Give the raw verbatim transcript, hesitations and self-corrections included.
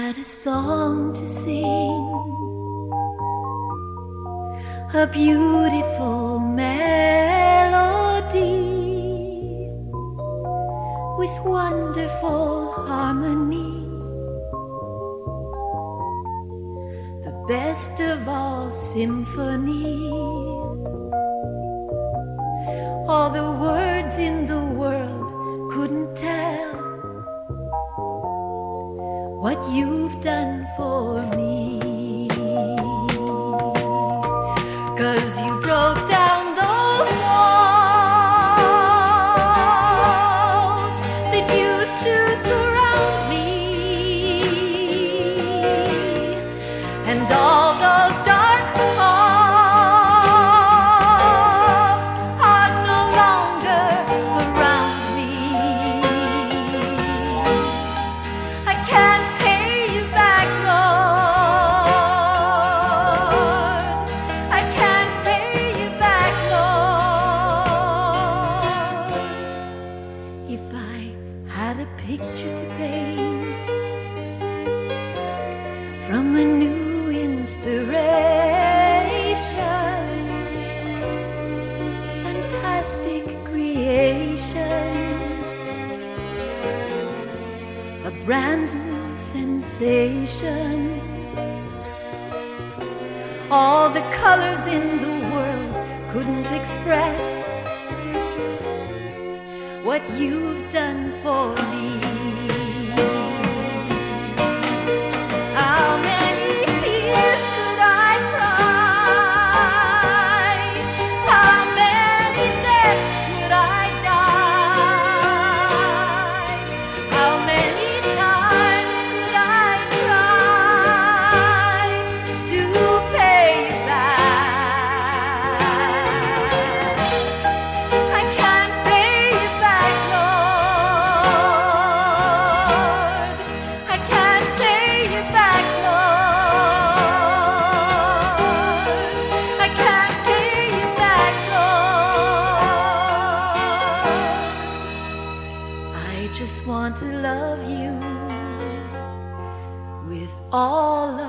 had a song to sing, a beautiful melody with wonderful harmony, the best of all symphonies. All the words in the world couldn't tell what you've done for me. 'Cause you broke down those walls that used to surround me, and all those dark halls are no longer around me. I can't pay you back, Lord. I can't pay you back, Lord. If I had a picture to paint from a new inspiration, fantastic creation, a brand new sensation, all the colors in the world couldn't express what you've done for me. How many tears could I cry? How many deaths could I die? How many times could I try to pay you back? I can't pay you back, Lord. I can't pay you back, Lord. I can't pay you back, Lord. I just want to love you with all